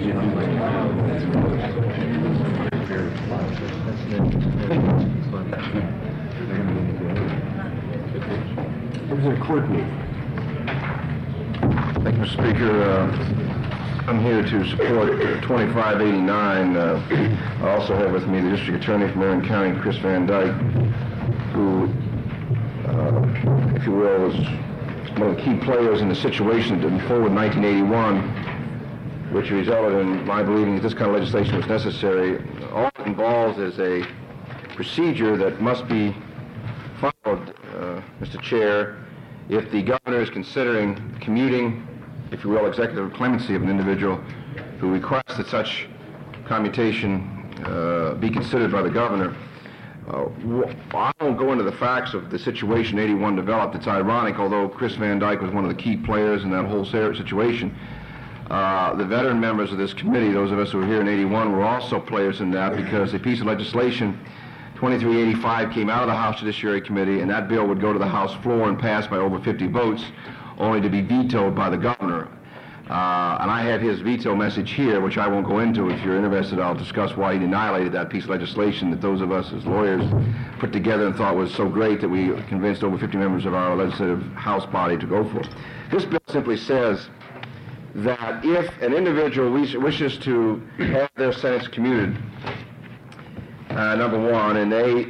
Representative Courtney. Thank you, Mr. Speaker. I'm here to support 2589. I also have with me the District Attorney from Marion County, Chris Van Dyke, who, if you will, was one of the key players in the situation that unfolded in 1981, which resulted in my believing that this kind of legislation was necessary. All it involves is a procedure that must be followed, Mr. Chair, if the governor is considering commuting, if you will, executive clemency of an individual who requests that such commutation be considered by the governor. I won't go into the facts of the situation 81 developed. It's ironic, although Chris Van Dyke was one of the key players in that whole situation. The veteran members of this committee, those of us who were here in 81, were also players in that, because a piece of legislation, 2385, came out of the House Judiciary Committee, and that bill would go to the House floor and pass by over 50 votes, only to be vetoed by the governor. And I have his veto message here, which I won't go into. If you're interested, I'll discuss why he annihilated that piece of legislation that those of us as lawyers put together and thought was so great that we convinced over 50 members of our legislative House body to go for it. This bill simply says that if an individual wishes to have their sentence commuted, number one, and they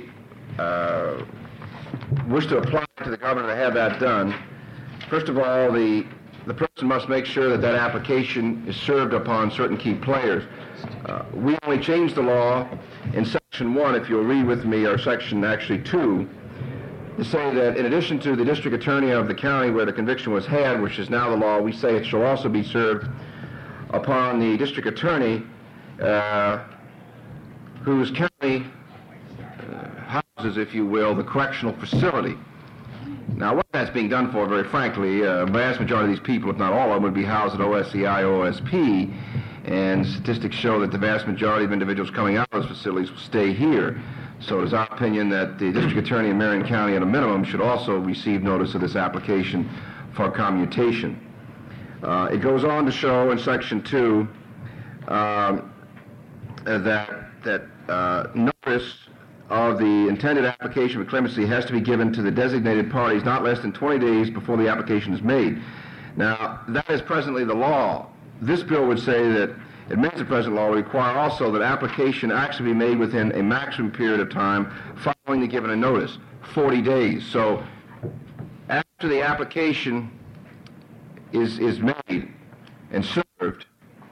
wish to apply to the governor to have that done, first of all, the person must make sure that that application is served upon certain key players. We only changed the law in Section 1, if you'll read with me, or Section actually 2, to say that in addition to the district attorney of the county where the conviction was had, which is now the law, we say it shall also be served upon the district attorney whose county houses, if you will, the correctional facility. Now, what that's being done for, very frankly, a vast majority of these people, if not all of them, would be housed at OSCI, OSP, and statistics show that the vast majority of individuals coming out of those facilities will stay here. So it is our opinion that the district attorney in Marion County, at a minimum, should also receive notice of this application for commutation. It goes on to show in Section 2 that notice of the intended application for clemency has to be given to the designated parties not less than 20 days before the application is made. Now, that is presently the law. This bill would say that it makes the present law require also that application actually be made within a maximum period of time following the given a notice, 40 days. So after the application is made and served,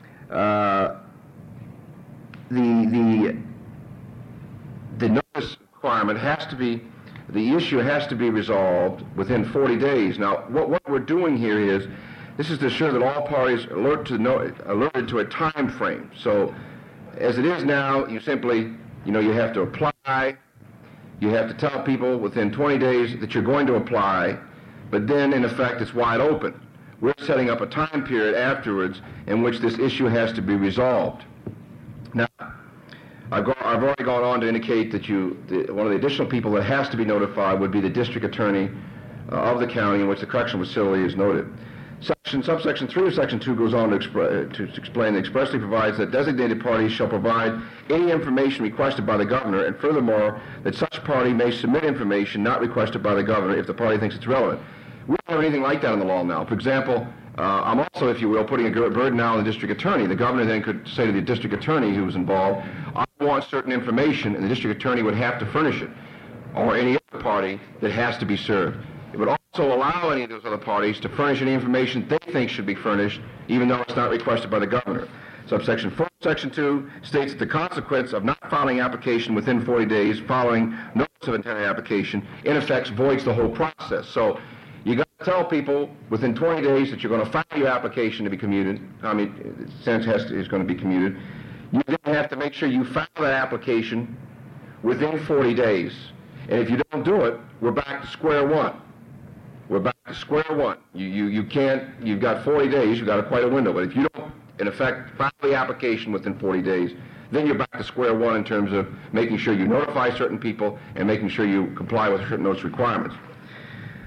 the notice requirement has to be, the issue has to be resolved within 40 days. Now, what we're doing here is, this is to ensure that all parties are alerted to a time frame. So, as it is now, you simply, you have to apply, you have to tell people within 20 days that you're going to apply, but then, in effect, it's wide open. We're setting up a time period afterwards in which this issue has to be resolved. Now, I've already gone on to indicate that one of the additional people that has to be notified would be the district attorney of the county in which the correctional facility is noted. Subsection 3 of Section 2 goes on to explain that expressly provides that designated parties shall provide any information requested by the governor, and furthermore, that such party may submit information not requested by the governor if the party thinks it's relevant. We don't have anything like that in the law now. For example, I'm also, if you will, putting a burden now on the district attorney. The governor then could say to the district attorney who was involved, I want certain information, and the district attorney would have to furnish it, or any other party that has to be served. It would also allow any of those other parties to furnish any information they think should be furnished, even though it's not requested by the governor. Subsection 4 of Section 2 states that the consequence of not filing application within 40 days following notice of intended application, in effect, voids the whole process. So you got to tell people within 20 days that you're going to file your application to be commuted. I mean, the sentence is going to be commuted. You then have to make sure you file that application within 40 days. And if you don't do it, we're back to square one. We're back to square one. You can't, you've got 40 days, you've got quite a window. But if you don't, in effect, file the application within 40 days, then you're back to square one in terms of making sure you notify certain people and making sure you comply with certain notice requirements.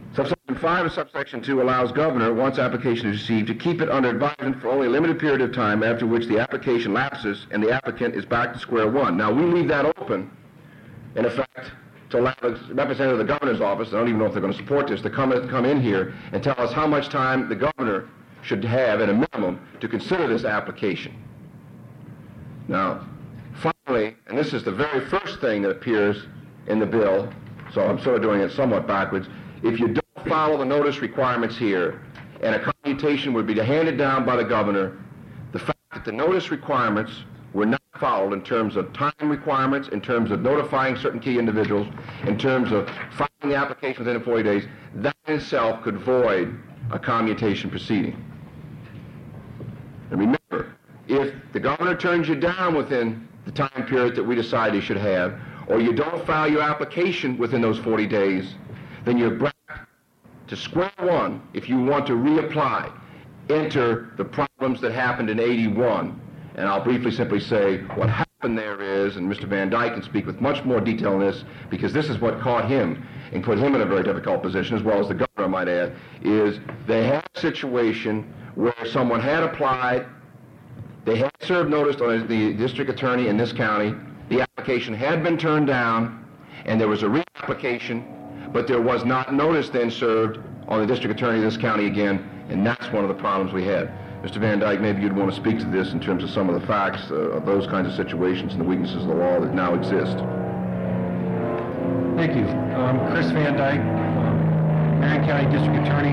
Subsection 5 of subsection 2 allows governor, once application is received, to keep it under advisement for only a limited period of time, after which the application lapses and the applicant is back to square one. Now, we leave that open, in effect, to allow the representative of the governor's office, I don't even know if they're going to support this, to come in here and tell us how much time the governor should have, at a minimum, to consider this application. Now, finally, and this is the very first thing that appears in the bill, so I'm sort of doing it somewhat backwards, if you don't follow the notice requirements here, and a commutation would be handed down by the governor, the fact that the notice requirements were not followed in terms of time requirements, in terms of notifying certain key individuals, in terms of filing the application within 40 days, that in itself could void a commutation proceeding. And remember, if the governor turns you down within the time period that we decide you should have, or you don't file your application within those 40 days, then you're back to square one if you want to reapply. Enter the problems that happened in 81. And I'll briefly simply say what happened there is, and Mr. Van Dyke can speak with much more detail on this, because this is what caught him and put him in a very difficult position, as well as the governor, I might add, is they had a situation where someone had applied, they had served notice on the district attorney in this county, the application had been turned down, and there was a reapplication, but there was not notice then served on the district attorney of this county again, and that's one of the problems we had. Mr. Van Dyke, maybe you'd want to speak to this in terms of some of the facts of those kinds of situations and the weaknesses of the law that now exist. Thank you. Chris Van Dyke, Marion County District Attorney.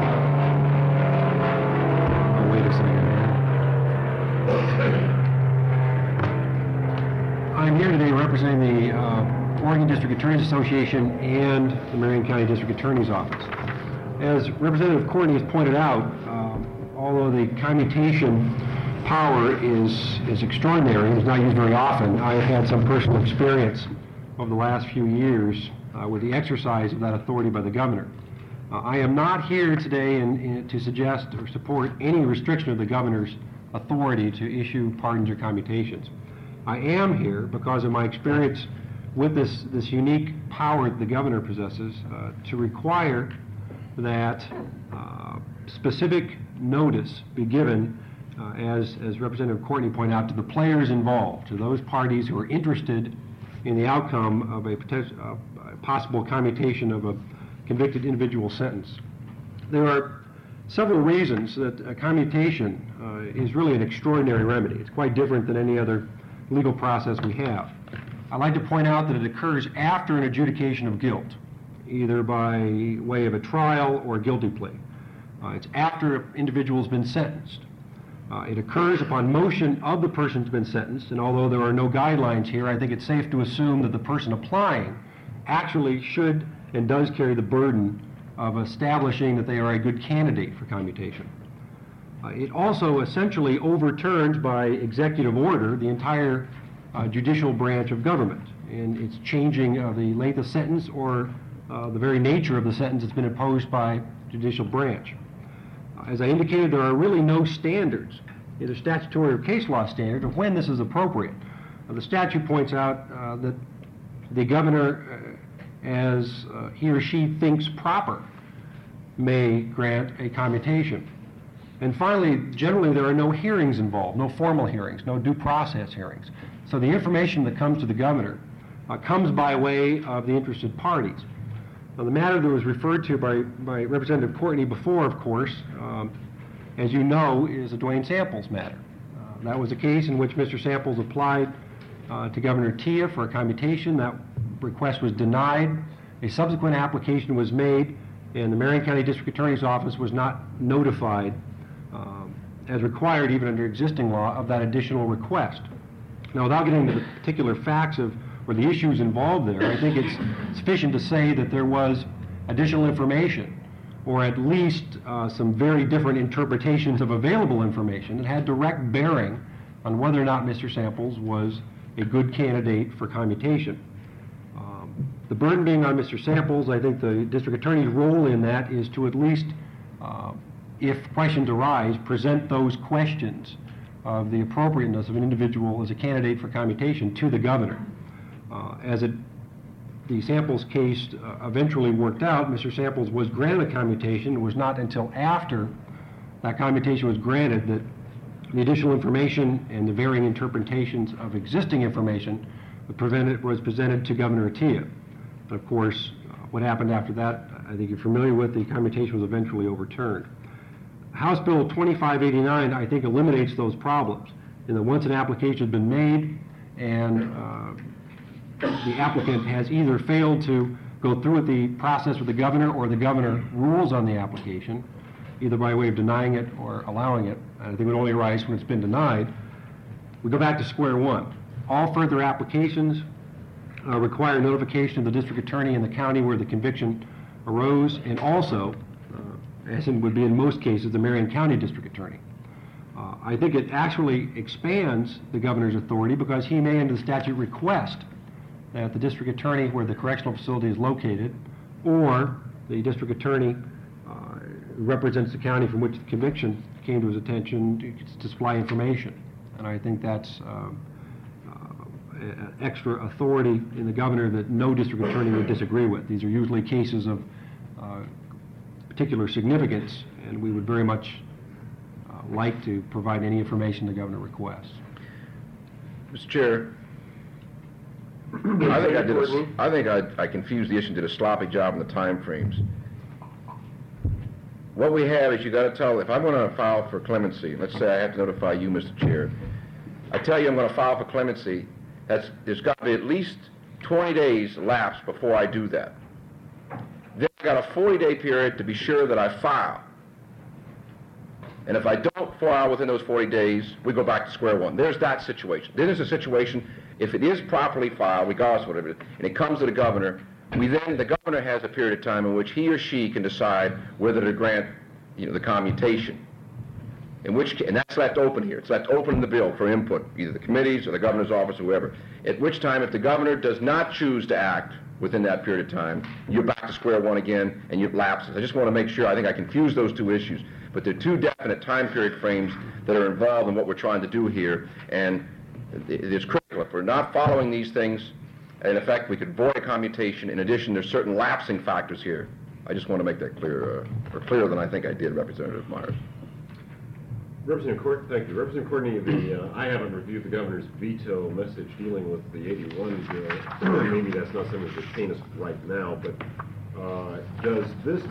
Oh, wait a second. I'm here today representing the Oregon District Attorneys Association and the Marion County District Attorney's Office. As Representative Courtney has pointed out, although the commutation power is extraordinary and is not used very often, I have had some personal experience over the last few years with the exercise of that authority by the governor. I am not here today to suggest or support any restriction of the governor's authority to issue pardons or commutations. I am here because of my experience with this unique power that the governor possesses to require that specific notice be given, as Representative Courtney pointed out, to the players involved, to those parties who are interested in the outcome of a possible commutation of a convicted individual sentence. There are several reasons that a commutation is really an extraordinary remedy. It's quite different than any other legal process we have. I'd like to point out that it occurs after an adjudication of guilt, either by way of a trial or a guilty plea. It's after an individual's been sentenced. It occurs upon motion of the person who's been sentenced, and although there are no guidelines here, I think it's safe to assume that the person applying actually should and does carry the burden of establishing that they are a good candidate for commutation. It also essentially overturns by executive order the entire judicial branch of government in its changing of the length of sentence or the very nature of the sentence that's been imposed by judicial branch. As I indicated, there are really no standards, either statutory or case law standard, of when this is appropriate. The statute points out that the governor, as he or she thinks proper, may grant a commutation. And finally, generally there are no hearings involved, no formal hearings, no due process hearings. So the information that comes to the governor comes by way of the interested parties. Now, the matter that was referred to by Representative Courtney before, of course, as you know, is the Dwayne Samples matter. That was a case in which Mr. Samples applied to Governor Tia for a commutation. That request was denied. A subsequent application was made, and the Marion County District Attorney's Office was not notified, as required even under existing law, of that additional request. Now, without getting into the particular facts of or the issues involved there, I think it's sufficient to say that there was additional information, or at least some very different interpretations of available information that had direct bearing on whether or not Mr. Samples was a good candidate for commutation. The burden being on Mr. Samples, I think the district attorney's role in that is to at least, if questions arise, present those questions of the appropriateness of an individual as a candidate for commutation to the governor. The the Samples case eventually worked out, Mr. Samples was granted a commutation. It was not until after that commutation was granted that the additional information and the varying interpretations of existing information was presented to Governor Atiyeh. But of course, what happened after that, I think you're familiar with. The commutation was eventually overturned. House Bill 2589, I think, eliminates those problems. In that once an application has been made and the applicant has either failed to go through with the process with the governor, or the governor rules on the application, either by way of denying it or allowing it, and I think it would only arise when it's been denied, we go back to square one. All further applications require notification of the district attorney in the county where the conviction arose, and also, as it would be in most cases, the Marion County district attorney. I think it actually expands the governor's authority, because he may, under the statute, request that the district attorney where the correctional facility is located, or the district attorney who represents the county from which the conviction came to his attention, to supply information. And I think that's extra authority in the governor that no district attorney would disagree with. These are usually cases of particular significance, and we would very much like to provide any information the governor requests. Mr. Chair, I think I confused the issue and did a sloppy job in the time frames. What we have is, you got to tell, if I'm going to file for clemency, let's say I have to notify you, Mr. Chair, I tell you I'm going to file for clemency, there's got to be at least 20 days lapsed before I do that. Then I've got a 40-day period to be sure that I file. And if I don't file within those 40 days, we go back to square one. There's that situation. Then there's a situation, if it is properly filed, regardless of whatever it is, and it comes to the governor, the governor has a period of time in which he or she can decide whether to grant, the commutation. And that's left open here. It's left open in the bill for input, either the committees or the governor's office or whoever. At which time, if the governor does not choose to act within that period of time, you're back to square one again, and you've lapses. I just want to make sure, I think I confused those two issues, but they're two definite time period frames that are involved in what we're trying to do here, and it's critical. If we're not following these things, in effect, we could void a commutation. In addition, there's certain lapsing factors here. I just want to make that clear, or clearer than I think I did, Representative Myers. Representative Courtney, thank you. Representative Courtney, I haven't reviewed the governor's veto message dealing with the 81 bill. Maybe that's not something to paint us right now, but does this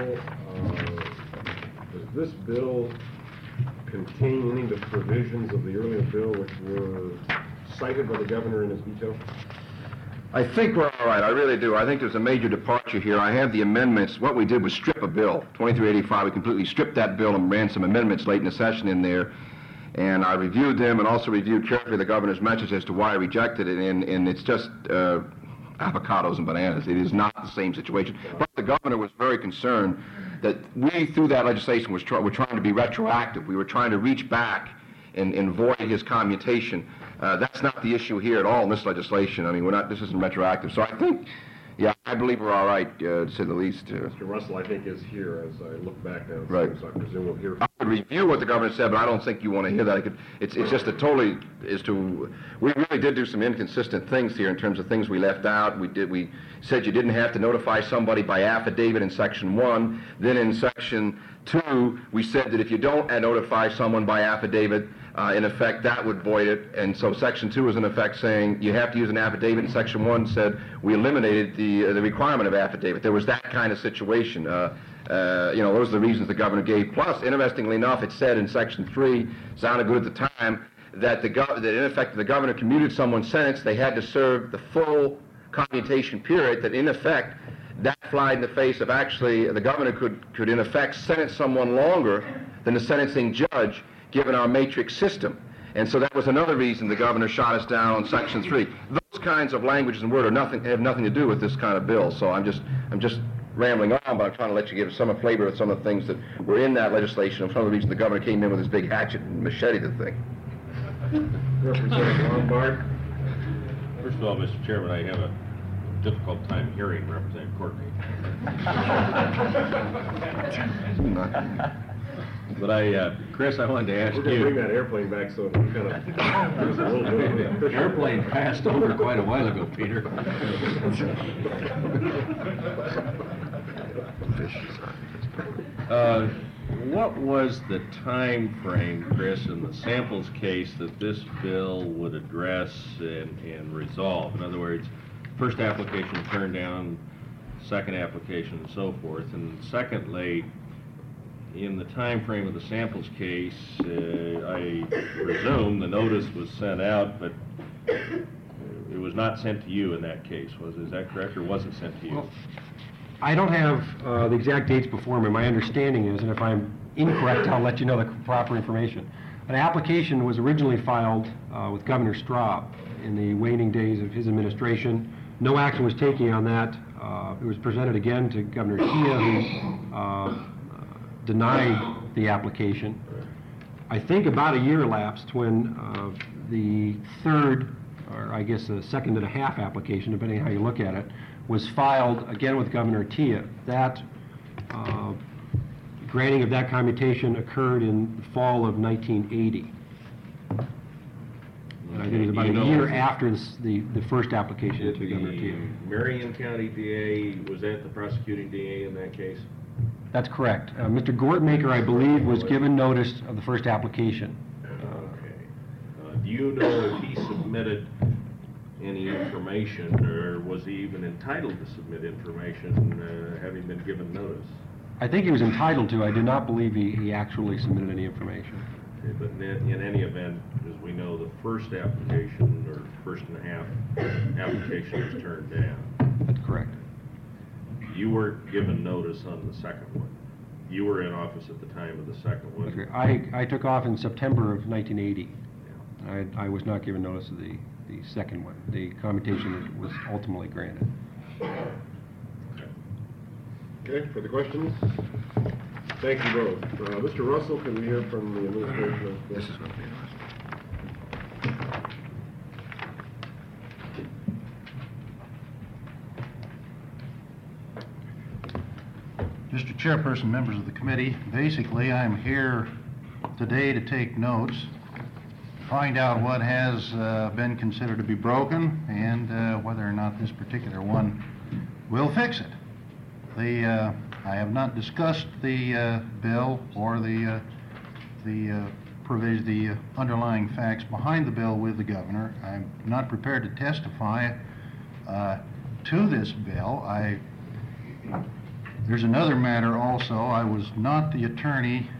bill contain any of the provisions of the earlier bill which were cited by the governor in his veto? I think we're all right. I really do. I think there's a major departure here. I have the amendments. What we did was strip a bill, 2385. We completely stripped that bill and ran some amendments late in the session in there. And I reviewed them and also reviewed carefully the governor's message as to why I rejected it. And it's just avocados and bananas. It is not the same situation. But the governor was very concerned that we, through that legislation, we're trying to be retroactive. We were trying to reach back and void his commutation. That's not the issue here at all in this legislation. I mean, this isn't retroactive. So I think, I believe we're all right, to say the least. Mr. Russell, I think, is here as I look back now. Right. So I presume we'll hear. I would review what the governor said, but I don't think you want to hear that. It's just we really did do some inconsistent things here in terms of things we left out. We said you didn't have to notify somebody by affidavit in Section 1. Then in Section 2, we said that if you don't notify someone by affidavit, in effect, that would void it. And so Section 2 is in effect saying you have to use an affidavit, and Section 1 said we eliminated the requirement of affidavit. There was that kind of situation. Those are the reasons the governor gave. Plus, interestingly enough, it said in Section 3, sounded good at the time, that in effect, the governor commuted someone's sentence, they had to serve the full commutation period, that in effect, that flied in the face of actually the governor could in effect sentence someone longer than the sentencing judge, given our matrix system. And so that was another reason the governor shot us down on Section 3. Those kinds of languages and words have nothing to do with this kind of bill. So I'm just rambling on, but I'm trying to let you give some flavor of some of the things that were in that legislation, and some of the reasons the governor came in with his big hatchet and machete the thing. Representative Lombard. First of all, Mr. Chairman, I have a difficult time hearing Representative Courtney. But Chris, I wanted to ask We're gonna bring you. that airplane back so it kind of gives a little bit of a The airplane passed over quite a while ago, Peter. What was the time frame, Chris, in the Samples case that this bill would address and resolve? In other words, first application turned down, second application and so forth. And secondly, in the time frame of the Samples case, I presume the notice was sent out, but it was not sent to you in that case. Is that correct, or was it sent to you? Well, I don't have the exact dates before me. My understanding is, and if I'm incorrect, I'll let you know the proper information. An application was originally filed with Governor Straub in the waning days of his administration. No action was taken on that. It was presented again to Governor Tia, who denied the application. I think about a year elapsed when the third, or I guess the second and a half application, depending on how you look at it, was filed again with Governor Tia. That granting of that commutation occurred in the fall of 1980. And I think it was about a year after the first application to Governor Tia. Marion County DA, was that the prosecuting DA in that case? That's correct. Mr. Gortmaker, I believe, was given notice of the first application. Okay. Do you know if he submitted any information, or was he even entitled to submit information, having been given notice? I think he was entitled to. I do not believe he actually submitted any information. Okay, but in any event, as we know, the first application, or first and a half application was turned down. That's correct. You were given notice on the second one. You were in office at the time of the second one. That's correct. I took off in September of 1980. Yeah. I was not given notice of the second one. The commutation was ultimately granted. Okay, further questions? Thank you both. Mr. Russell, can we hear from the administration? This is going to be interesting. Mr. Chairperson, members of the committee, basically I'm here today to take notes, find out what has been considered to be broken, and whether or not this particular one will fix it. I have not discussed the bill or the underlying facts behind the bill with the governor. I'm not prepared to testify to this bill. There's another matter also. I was not the attorney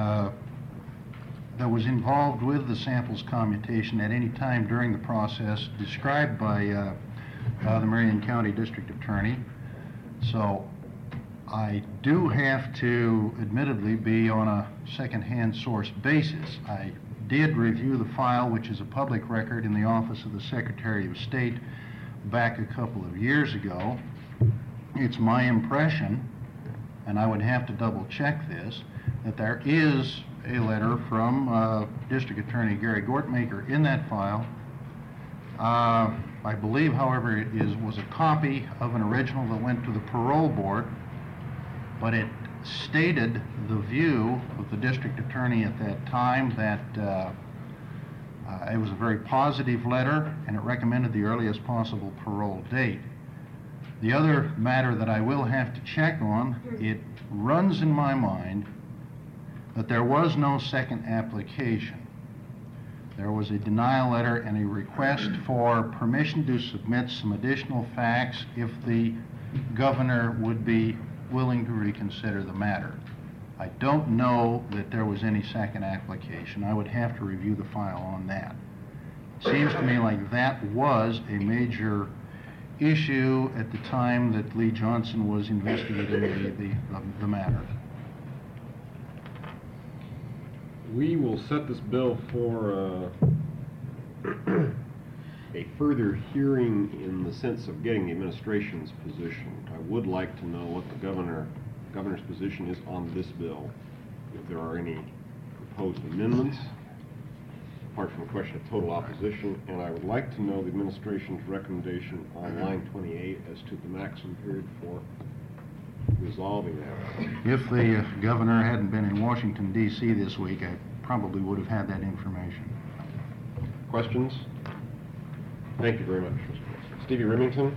that was involved with the Samples commutation at any time during the process described by the Marion County District Attorney. So I do have to admittedly be on a second-hand source basis. I did review the file, which is a public record in the Office of the Secretary of State back a couple of years ago. It's my impression, and I would have to double-check this, that there is a letter from District Attorney Gary Gortmaker in that file. I believe, however, it was a copy of an original that went to the parole board, but it stated the view of the district attorney at that time that it was a very positive letter, and it recommended the earliest possible parole date. The other matter that I will have to check on, it runs in my mind that there was no second application. There was a denial letter and a request for permission to submit some additional facts if the governor would be willing to reconsider the matter. I don't know that there was any second application. I would have to review the file on that. It seems to me like that was a major issue at the time that Lee Johnson was investigating the matter. We will set this bill for a further hearing in the sense of getting the administration's position. I would like to know what the governor's position is on this bill, if there are any proposed amendments, apart from the question of total opposition, and I would like to know the administration's recommendation on line 28 as to the maximum period for resolving that. If the governor hadn't been in Washington D.C. this week, I probably would have had that information. Questions? Thank you very much, Mr. Wilson. Stevie Remington?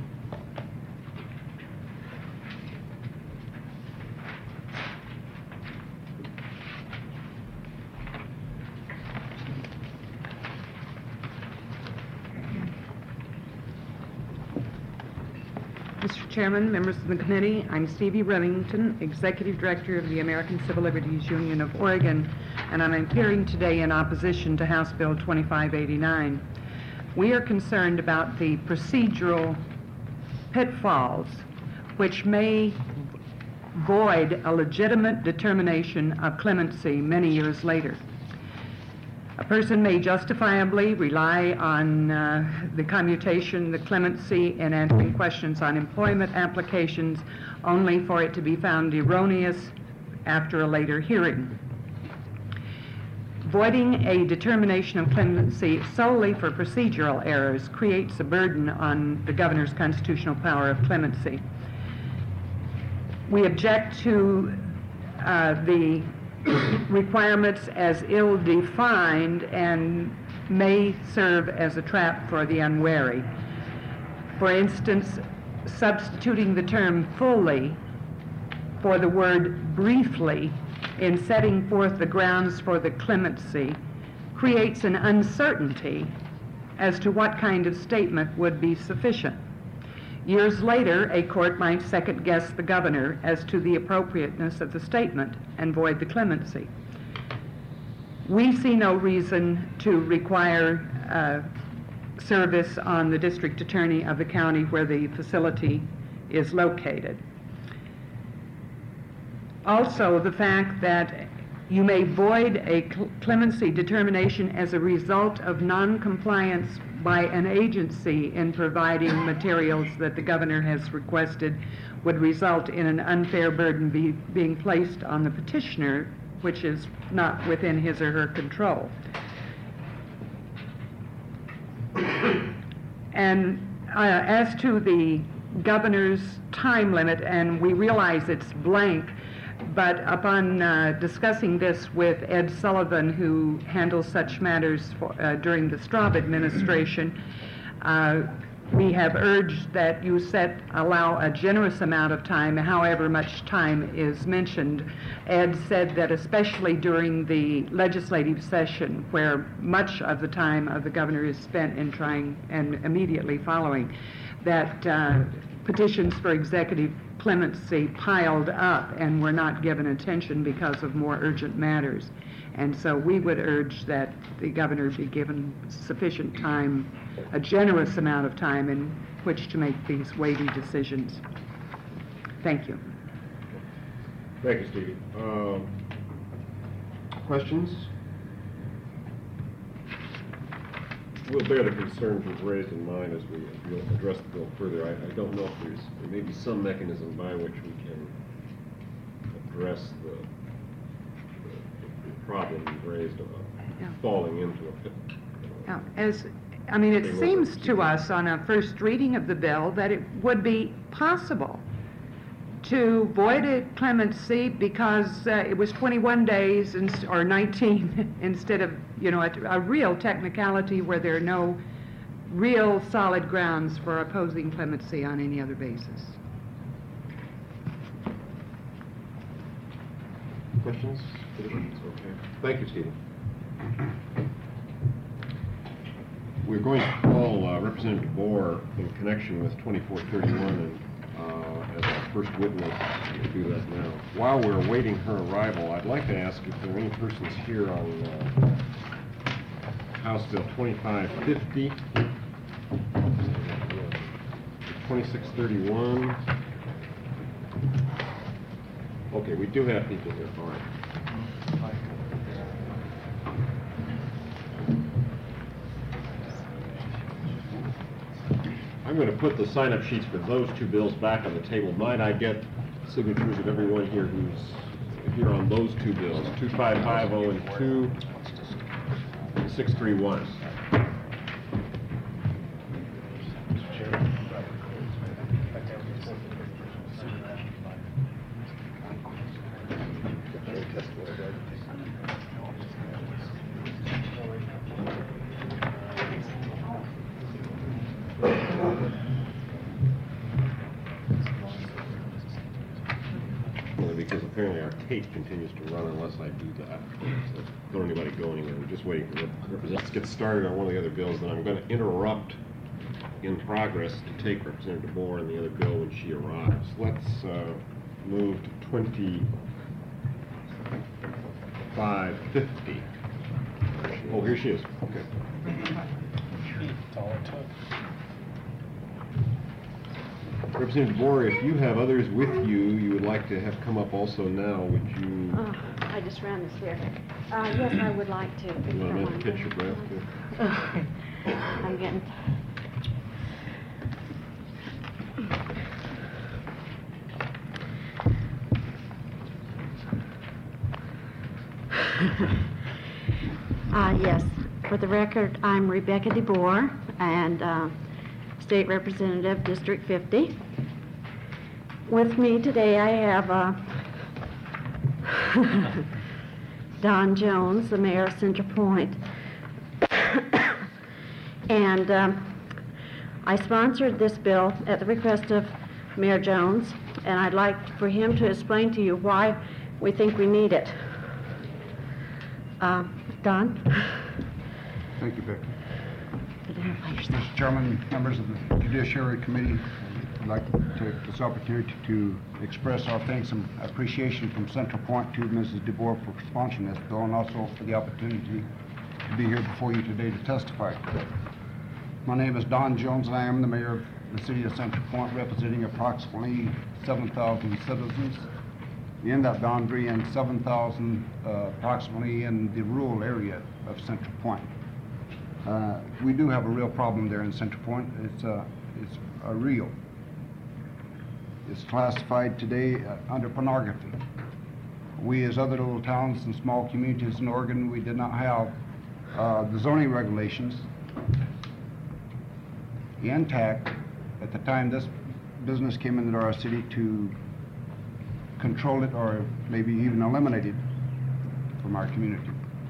Mr. Chairman, members of the committee, I'm Stevie Remington, Executive Director of the American Civil Liberties Union of Oregon, and I'm appearing today in opposition to House Bill 2589. We are concerned about the procedural pitfalls which may void a legitimate determination of clemency many years later. A person may justifiably rely on the commutation, the clemency in answering questions on employment applications only for it to be found erroneous after a later hearing. Voiding a determination of clemency solely for procedural errors creates a burden on the governor's constitutional power of clemency. We object to the requirements as ill-defined and may serve as a trap for the unwary. For instance, substituting the term fully for the word briefly in setting forth the grounds for the clemency creates an uncertainty as to what kind of statement would be sufficient. Years later, a court might second-guess the governor as to the appropriateness of the statement and void the clemency. We see no reason to require service on the district attorney of the county where the facility is located. Also, the fact that you may void a clemency determination as a result of non-compliance by an agency in providing materials that the governor has requested would result in an unfair burden being placed on the petitioner, which is not within his or her control. And as to the governor's time limit, and we realize it's blank, but upon discussing this with Ed Sullivan, who handles such matters during the Straub administration, we have urged that you allow a generous amount of time, however much time is mentioned. Ed said that especially during the legislative session, where much of the time of the governor is spent in trying and immediately following, that petitions for executive clemency piled up and were not given attention because of more urgent matters. And so we would urge that the governor be given sufficient time, a generous amount of time in which to make these weighty decisions. Thank you. Thank you, Stevie. Questions? We'll bear the concerns we've raised in mind as we'll address the bill further. I don't know if there may be some mechanism by which we can address the problem you've raised about falling into a pit. Now, it seems to us on a first reading of the bill that it would be possible to void a clemency because it was 21 days or 19 instead of, a real technicality where there are no real solid grounds for opposing clemency on any other basis. Questions? Okay. Thank you, Stephen. We're going to call Representative DeBoer in connection with 2431 and as our first witness. We'll do that now. While we're awaiting her arrival, I'd like to ask if there are any persons here on House Bill 2550, 2631. Okay, we do have people here. All right. I'm going to put the sign-up sheets for those two bills back on the table. Might I get signatures of everyone here who's here on those two bills, 2550 and 2631. 8 continues to run unless I do that. So don't anybody go anywhere. We're just waiting for the representatives to get started on one of the other bills. Then I'm going to interrupt in progress to take Representative DeBoer and the other bill when she arrives. Let's move to 2550. Oh, here she is. Okay. Representative DeBoer, if you have others with you would like to have come up also now, would you? I just ran this here. Yes, I would like to. You want to catch your breath? I'm getting... Yes, for the record, I'm Rebecca DeBoer, and State Representative, District 50. With me today, I have Don Jones, the mayor of Center Point. And I sponsored this bill at the request of Mayor Jones, and I'd like for him to explain to you why we think we need it. Don? Thank you, Becky. Identify yourself. Mr. Chairman, members of the Judiciary Committee, I'd like to take this opportunity to express our thanks and appreciation from Central Point to Mrs. DeBoer for sponsoring this bill, and also for the opportunity to be here before you today to testify. My name is Don Jones, and I am the mayor of the city of Central Point, representing approximately 7,000 citizens in that boundary and 7,000 approximately in the rural area of Central Point. We do have a real problem there in Central Point. It's real. It's classified today under pornography. We, as other little towns and small communities in Oregon, we did not have the zoning regulations intact at the time this business came into our city to control it or maybe even eliminate it from our community.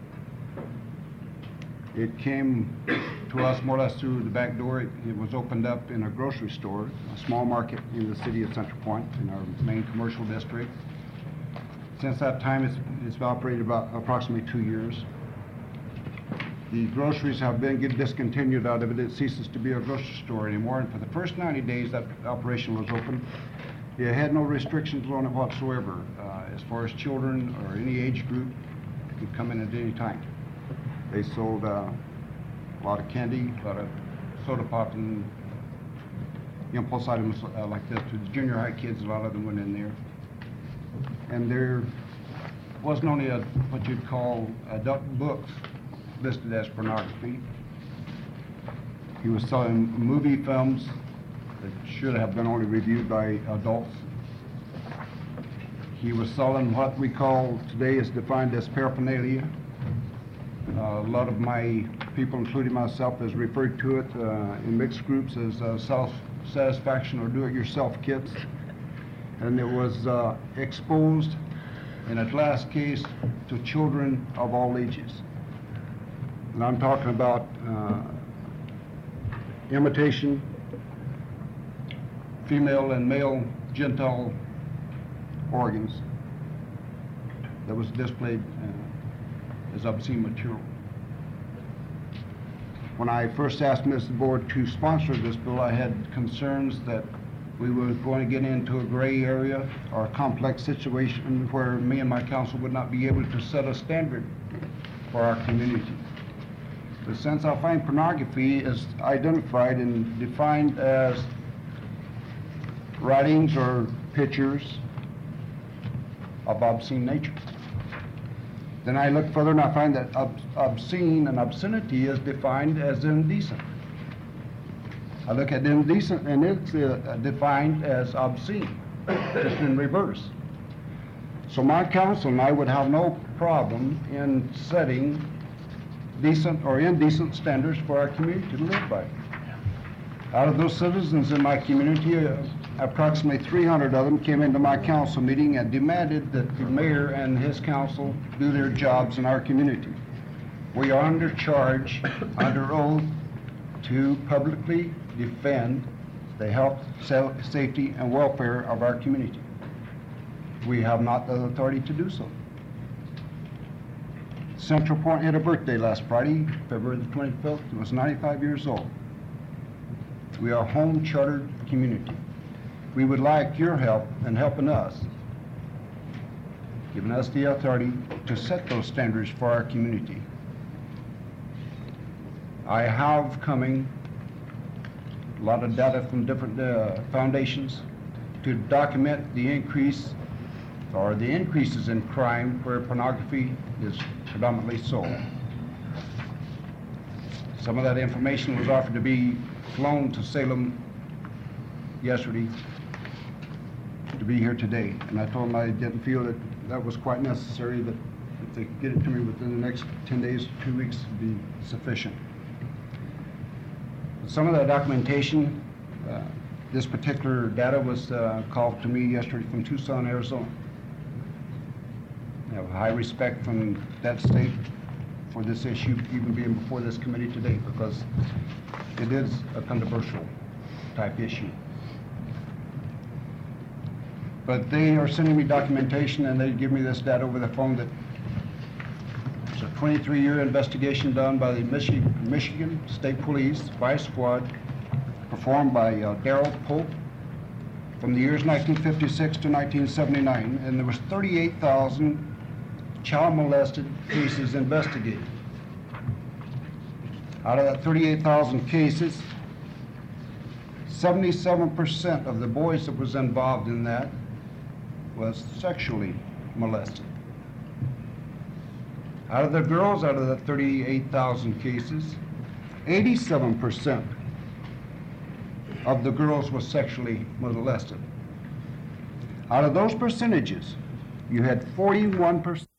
It came to us more or less through the back door. It was opened up in a grocery store, a small market in the city of Central Point, in our main commercial district. Since that time, it's operated about approximately 2 years. The groceries have been discontinued out of it. It ceases to be a grocery store anymore. And for the first 90 days that operation was open, it had no restrictions on it whatsoever. As far as children or any age group could come in at any time. They sold a lot of candy, a lot of soda pop and impulse items like this to the junior high kids. A lot of them went in there. And there wasn't only what you'd call adult books listed as pornography. He was selling movie films that should have been only reviewed by adults. He was selling what we call today is defined as paraphernalia. A lot of my people, including myself, has referred to it in mixed groups as self-satisfaction or do-it-yourself kits. And it was exposed in its last case to children of all ages. And I'm talking about imitation female and male genital organs that was displayed as obscene material. When I first asked Mrs. Board to sponsor this bill, I had concerns that we were going to get into a gray area or a complex situation where me and my council would not be able to set a standard for our community. But since I find pornography is identified and defined as writings or pictures of obscene nature, then I look further and I find that obscene and obscenity is defined as indecent. I look at indecent and it's defined as obscene, just in reverse. So my council and I would have no problem in setting decent or indecent standards for our community to live by. Out of those citizens in my community, approximately 300 of them came into my council meeting and demanded that the mayor and his council do their jobs in our community. We are under charge, under oath, to publicly defend the health, safety, and welfare of our community. We have not the authority to do so. Central Point had a birthday last Friday, February the 25th. It was 95 years old. We are a home chartered community. We would like your help in helping us, giving us the authority to set those standards for our community. I have coming a lot of data from different foundations to document the increase or the increases in crime where pornography is predominantly sold. Some of that information was offered to be flown to Salem yesterday to be here today, and I told them I didn't feel that that was quite necessary, that if they could get it to me within the next 10 days, 2 weeks would be sufficient. Some of that documentation, this particular data was called to me yesterday from Tucson, Arizona. I have high respect from that state for this issue even being before this committee today, because it is a controversial type issue. But they are sending me documentation, and they give me this data over the phone that it's a 23-year investigation done by the Michigan State Police Vice Squad, performed by Darrell Pope from the years 1956 to 1979, and there was 38,000 child molested cases investigated. Out of that 38,000 cases, 77% of the boys that was involved in that was sexually molested. Out of the girls, out of the 38,000 cases, 87% of the girls were sexually molested. Out of those percentages, you had 41%